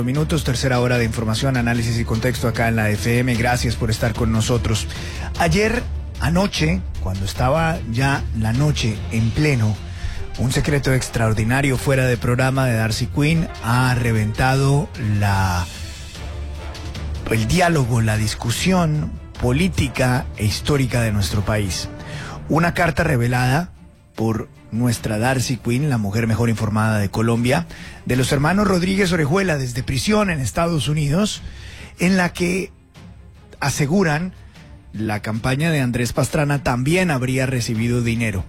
Minutos, tercera hora de información, análisis y contexto acá en la FM. Gracias por estar con nosotros. Anoche, cuando estaba ya la noche en pleno, un secreto extraordinario fuera de programa de Darcy Quinn ha reventado el diálogo, la discusión política e histórica de nuestro país. Una carta revelada por nuestra Darcy Quinn, la mujer mejor informada de Colombia, de los hermanos Rodríguez Orejuela desde prisión en Estados Unidos, en la que aseguran la campaña de Andrés Pastrana también habría recibido dinero.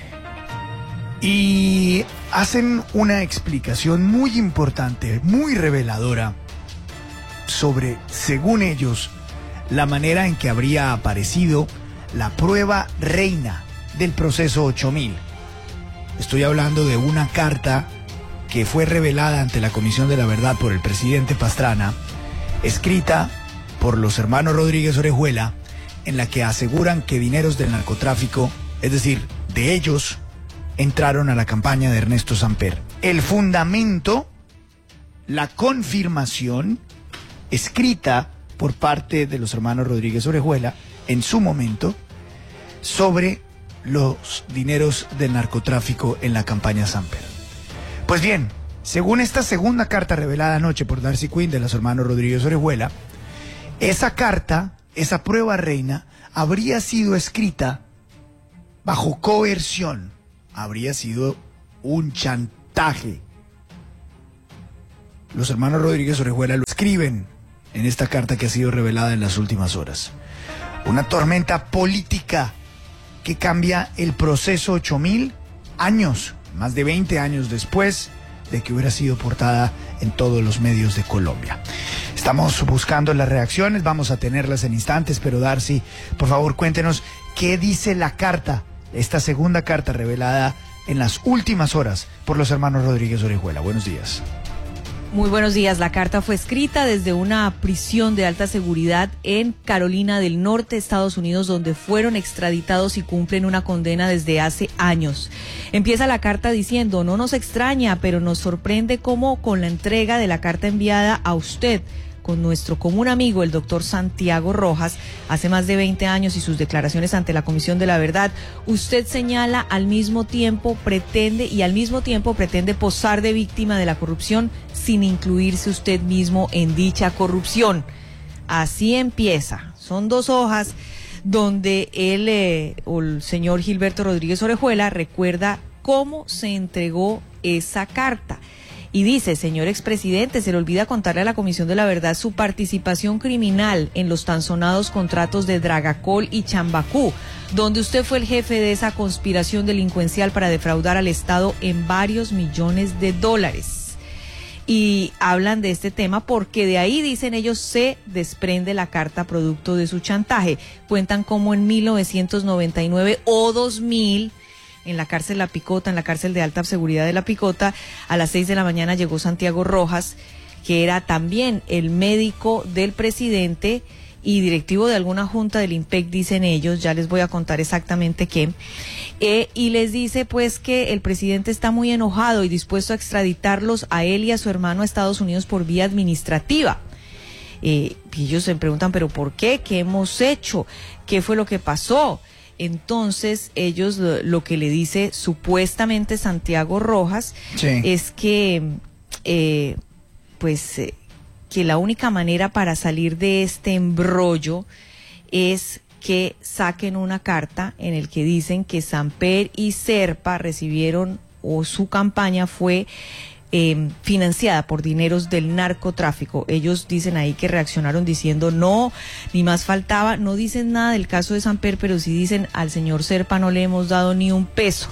Y hacen una explicación muy importante, muy reveladora, sobre, según ellos, la manera en que habría aparecido la prueba reina del proceso 8000. Estoy hablando de una carta que fue revelada ante la Comisión de la Verdad por el presidente Pastrana, escrita por los hermanos Rodríguez Orejuela, en la que aseguran que dineros del narcotráfico, es decir, de ellos, entraron a la campaña de Ernesto Samper. El fundamento, la confirmación, escrita por parte de los hermanos Rodríguez Orejuela, en su momento, sobre los dineros del narcotráfico en la campaña Samper. Pues bien, según esta segunda carta revelada anoche por Darcy Quinn de los hermanos Rodríguez Orejuela, esa carta, esa prueba reina, habría sido escrita bajo coerción, habría sido un chantaje. Los hermanos Rodríguez Orejuela lo escriben en esta carta que ha sido revelada en las últimas horas. Una tormenta política que cambia el proceso 8000 años, más de 20 años después de que hubiera sido portada en todos los medios de Colombia. Estamos buscando las reacciones, vamos a tenerlas en instantes, pero Darcy, por favor, cuéntenos qué dice la carta, esta segunda carta revelada en las últimas horas por los hermanos Rodríguez Orejuela. Buenos días. Muy buenos días. La carta fue escrita desde una prisión de alta seguridad en Carolina del Norte, Estados Unidos, donde fueron extraditados y cumplen una condena desde hace años. Empieza la carta diciendo: no nos extraña, pero nos sorprende cómo con la entrega de la carta enviada a usted, con nuestro común amigo, el doctor Santiago Rojas, hace más de 20 años y sus declaraciones ante la Comisión de la Verdad, usted señala al mismo tiempo pretende posar de víctima de la corrupción sin incluirse usted mismo en dicha corrupción. Así empieza. Son 2 hojas donde el señor Gilberto Rodríguez Orejuela recuerda cómo se entregó esa carta. Y dice: señor expresidente, se le olvida contarle a la Comisión de la Verdad su participación criminal en los tan sonados contratos de Dragacol y Chambacú, donde usted fue el jefe de esa conspiración delincuencial para defraudar al Estado en varios millones de dólares. Y hablan de este tema porque de ahí, dicen ellos, se desprende la carta producto de su chantaje. Cuentan cómo en 1999 o 2000... en la cárcel La Picota, en la cárcel de alta seguridad de La Picota, a las 6 de la mañana llegó Santiago Rojas, que era también el médico del presidente y directivo de alguna junta del IMPEC, dicen ellos, ya les voy a contar exactamente qué, y les dice pues que el presidente está muy enojado y dispuesto a extraditarlos a él y a su hermano a Estados Unidos por vía administrativa. Y ellos se preguntan, ¿pero por qué? ¿Qué hemos hecho? ¿Qué fue lo que pasó? Entonces ellos lo que le dice supuestamente Santiago Rojas, sí, es que que la única manera para salir de este embrollo es que saquen una carta en el que dicen que Samper y Serpa recibieron, o su campaña fue financiada por dineros del narcotráfico. Ellos dicen ahí que reaccionaron diciendo no, ni más faltaba. No dicen nada del caso de Samper, pero sí dicen al señor Serpa no le hemos dado ni un peso.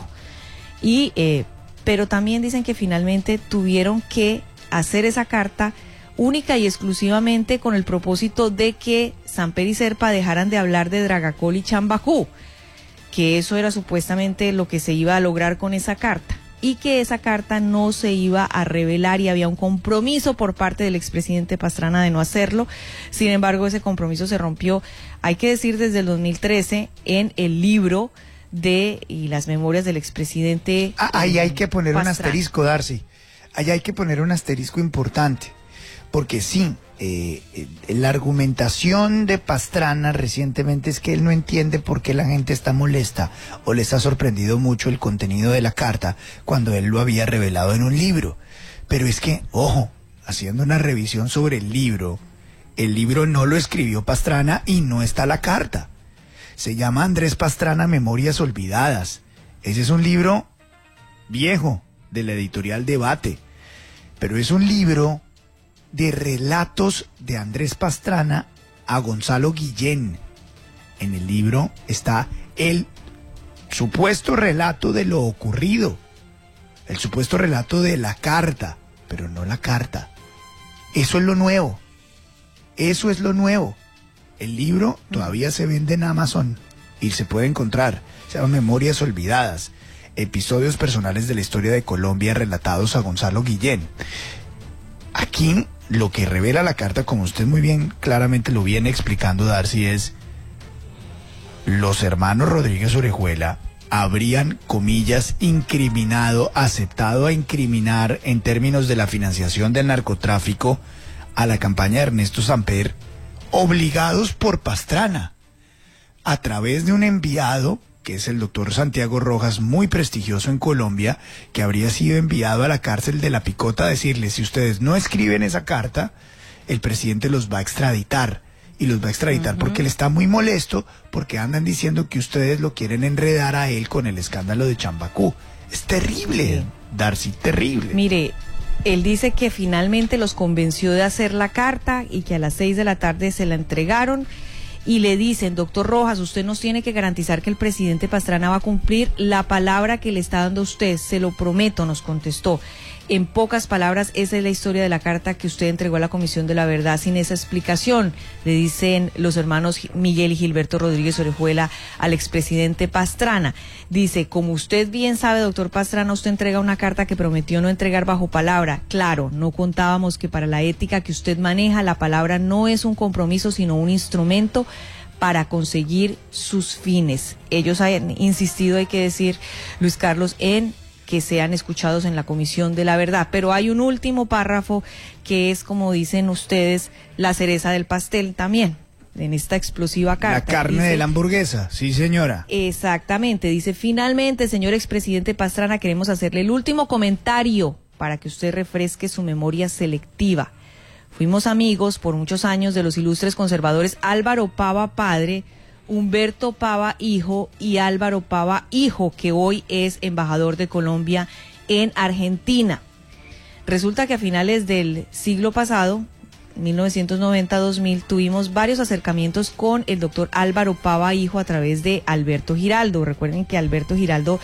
Pero también dicen que finalmente tuvieron que hacer esa carta única y exclusivamente con el propósito de que Samper y Serpa dejaran de hablar de Dragacol y Chambacú, que eso era supuestamente lo que se iba a lograr con esa carta, y que esa carta no se iba a revelar y había un compromiso por parte del expresidente Pastrana de no hacerlo. Sin embargo, ese compromiso se rompió, hay que decir, desde el 2013 en el libro y las memorias del expresidente. Ahí hay que poner Pastrana. Un asterisco, Darcy. Ahí hay que poner un asterisco importante, porque sí, la argumentación de Pastrana recientemente es que él no entiende por qué la gente está molesta o les ha sorprendido mucho el contenido de la carta cuando él lo había revelado en un libro. Pero es que, ojo, haciendo una revisión sobre el libro no lo escribió Pastrana y no está la carta. Se llama Andrés Pastrana Memorias Olvidadas. Ese es un libro viejo de la editorial Debate, pero es un libro de relatos de Andrés Pastrana a Gonzalo Guillén. En el libro está el supuesto relato de lo ocurrido, el supuesto relato de la carta, pero no la carta. Eso es lo nuevo. Eso es lo nuevo. El libro todavía se vende en Amazon y se puede encontrar. Se llama Memorias Olvidadas, episodios personales de la historia de Colombia relatados a Gonzalo Guillén. Aquí lo que revela la carta, como usted muy bien claramente lo viene explicando, Darcy, es los hermanos Rodríguez Orejuela habrían, comillas, incriminado, aceptado a incriminar en términos de la financiación del narcotráfico a la campaña de Ernesto Samper, obligados por Pastrana, a través de un enviado, que es el doctor Santiago Rojas, muy prestigioso en Colombia, que habría sido enviado a la cárcel de La Picota a decirles, si ustedes no escriben esa carta, el presidente los va a extraditar. Y los va a extraditar porque él está muy molesto, porque andan diciendo que ustedes lo quieren enredar a él con el escándalo de Chambacú. Es terrible, sí. Darcy, terrible. Mire, él dice que finalmente los convenció de hacer la carta y que a las 6 de la tarde se la entregaron y le dicen, doctor Rojas, usted nos tiene que garantizar que el presidente Pastrana va a cumplir la palabra que le está dando a usted, se lo prometo, nos contestó. En pocas palabras, esa es la historia de la carta que usted entregó a la Comisión de la Verdad sin esa explicación, le dicen los hermanos Miguel y Gilberto Rodríguez Orejuela al expresidente Pastrana. Dice, como usted bien sabe, doctor Pastrana, usted entrega una carta que prometió no entregar bajo palabra. Claro, no contábamos que para la ética que usted maneja, la palabra no es un compromiso, sino un instrumento para conseguir sus fines. Ellos han insistido, hay que decir, Luis Carlos, en que sean escuchados en la Comisión de la Verdad. Pero hay un último párrafo que es, como dicen ustedes, la cereza del pastel también, en esta explosiva carta. La carne dice, de la hamburguesa, sí señora. Exactamente, dice, finalmente, señor expresidente Pastrana, queremos hacerle el último comentario para que usted refresque su memoria selectiva. Fuimos amigos por muchos años de los ilustres conservadores Álvaro Pava padre, Humberto Pava hijo y Álvaro Pava hijo, que hoy es embajador de Colombia en Argentina. Resulta que a finales del siglo pasado, 1990-2000, tuvimos varios acercamientos con el doctor Álvaro Pava hijo a través de Alberto Giraldo. Recuerden que Alberto Giraldo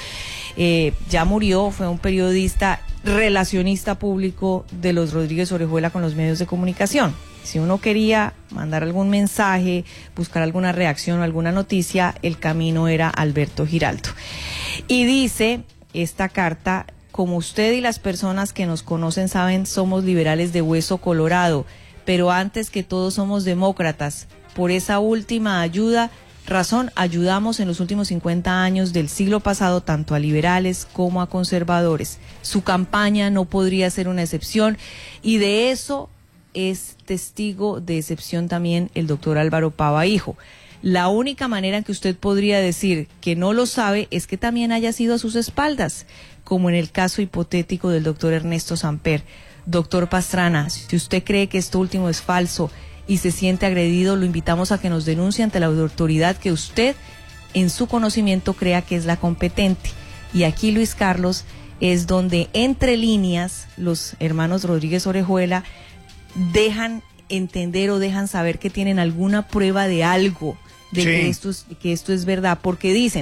ya murió, fue un periodista relacionista público de los Rodríguez Orejuela con los medios de comunicación. Si uno quería mandar algún mensaje, buscar alguna reacción o alguna noticia, el camino era Alberto Giraldo. Y dice esta carta, como usted y las personas que nos conocen saben, somos liberales de hueso colorado, pero antes que todo somos demócratas. Por esa última razón ayudamos en los últimos 50 años del siglo pasado tanto a liberales como a conservadores. Su campaña no podría ser una excepción y de eso es testigo de excepción también el doctor Álvaro Pava hijo. La única manera en que usted podría decir que no lo sabe es que también haya sido a sus espaldas, como en el caso hipotético del doctor Ernesto Samper. Doctor Pastrana, si usted cree que esto último es falso y se siente agredido, lo invitamos a que nos denuncie ante la autoridad que usted, en su conocimiento, crea que es la competente. Y aquí, Luis Carlos, es donde, entre líneas, los hermanos Rodríguez Orejuela dejan entender o dejan saber que tienen alguna prueba de algo, de que esto es verdad, porque dicen,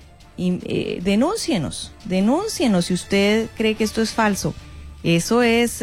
denúncienos si usted cree que esto es falso. Eso es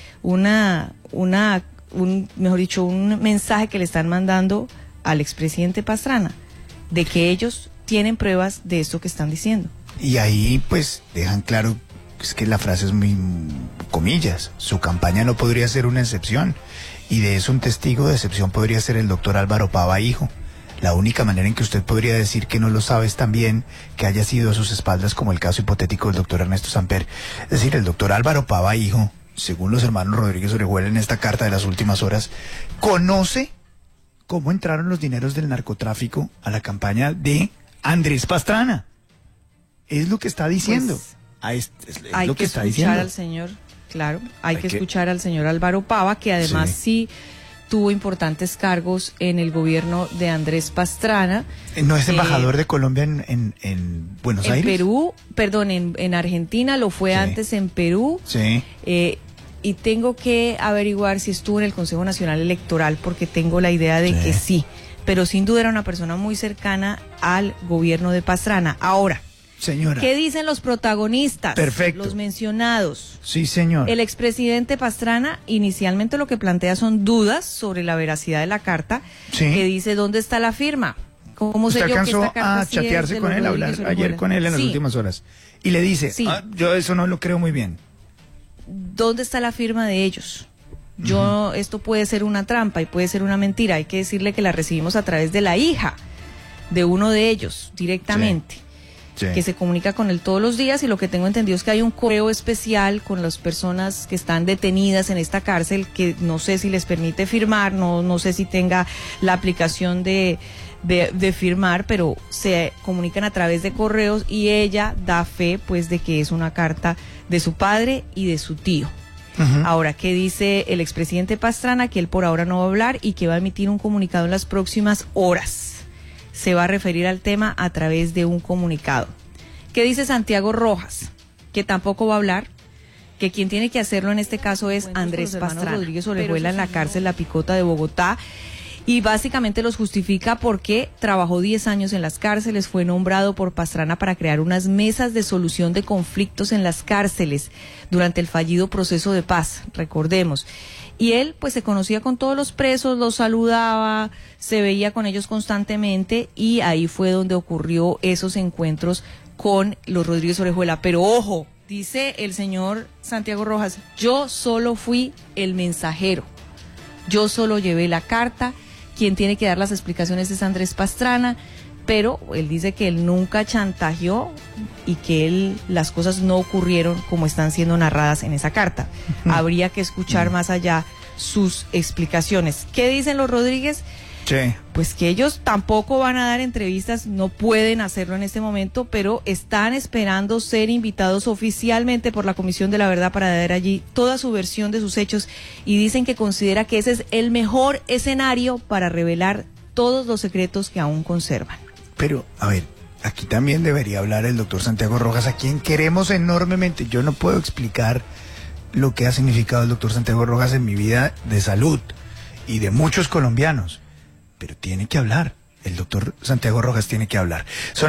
mejor dicho, un mensaje que le están mandando al expresidente Pastrana, de que ellos tienen pruebas de esto que están diciendo. Y ahí pues dejan claro, es que la frase es muy comillas, su campaña no podría ser una excepción, y de eso un testigo de excepción podría ser el doctor Álvaro Pava hijo. La única manera en que usted podría decir que no lo sabe es también que haya sido a sus espaldas, como el caso hipotético del doctor Ernesto Samper. Es decir, el doctor Álvaro Pava hijo según los hermanos Rodríguez Orejuela en esta carta de las últimas horas, conoce cómo entraron los dineros del narcotráfico a la campaña de Andrés Pastrana. Es lo que está diciendo. Pues, es hay lo que está escuchar diciendo. al señor, claro, hay que escuchar al señor Álvaro Pava, que además sí tuvo importantes cargos en el gobierno de Andrés Pastrana. ¿No es embajador de Colombia en Buenos Aires? En Perú, perdón, en Argentina, lo fue antes en Perú. Sí. Y tengo que averiguar si estuvo en el Consejo Nacional Electoral, porque tengo la idea de que sí. Pero sin duda era una persona muy cercana al gobierno de Pastrana. Ahora, señora, ¿qué dicen los protagonistas? Perfecto. Los mencionados. Sí, señor. El expresidente Pastrana inicialmente lo que plantea son dudas sobre la veracidad de la carta, que dice ¿dónde está la firma? ¿Cómo sé yo que esta carta a sí es chatearse de con los él, Rodríguez hablar Orejuela? ayer con él en las últimas horas. Y le dice, yo eso no lo creo muy bien. ¿Dónde está la firma de ellos? Esto puede ser una trampa y puede ser una mentira. Hay que decirle que la recibimos a través de la hija de uno de ellos, directamente. Que se comunica con él todos los días, y lo que tengo entendido es que hay un correo especial con las personas que están detenidas en esta cárcel, que no sé si les permite firmar, no sé si tenga la aplicación de firmar, pero se comunican a través de correos, y ella da fe pues de que es una carta de su padre y de su tío. Ahora, ¿qué dice el expresidente Pastrana? Que él por ahora no va a hablar y que va a emitir un comunicado en las próximas horas. Se va a referir al tema a través de un comunicado. ¿Qué dice Santiago Rojas? Que tampoco va a hablar, que quien tiene que hacerlo en este caso es Andrés Pastrana. Rodríguez Orejuela en la cárcel La Picota de Bogotá, y básicamente los justifica porque trabajó 10 años en las cárceles, fue nombrado por Pastrana para crear unas mesas de solución de conflictos en las cárceles durante el fallido proceso de paz, recordemos. Y él pues se conocía con todos los presos, los saludaba, se veía con ellos constantemente, y ahí fue donde ocurrió esos encuentros con los Rodríguez Orejuela. Pero ojo, dice el señor Santiago Rojas, yo solo fui el mensajero, yo solo llevé la carta, quien tiene que dar las explicaciones es Andrés Pastrana, pero él dice que él nunca chantajeó y que las cosas no ocurrieron como están siendo narradas en esa carta. Habría que escuchar más allá sus explicaciones. ¿Qué dicen los Rodríguez? Pues que ellos tampoco van a dar entrevistas, no pueden hacerlo en este momento, pero están esperando ser invitados oficialmente por la Comisión de la Verdad para dar allí toda su versión de sus hechos, y dicen que considera que ese es el mejor escenario para revelar todos los secretos que aún conservan. Pero, a ver, aquí también debería hablar el doctor Santiago Rojas, a quien queremos enormemente. Yo no puedo explicar lo que ha significado el doctor Santiago Rojas en mi vida de salud y de muchos colombianos, pero tiene que hablar. El doctor Santiago Rojas tiene que hablar.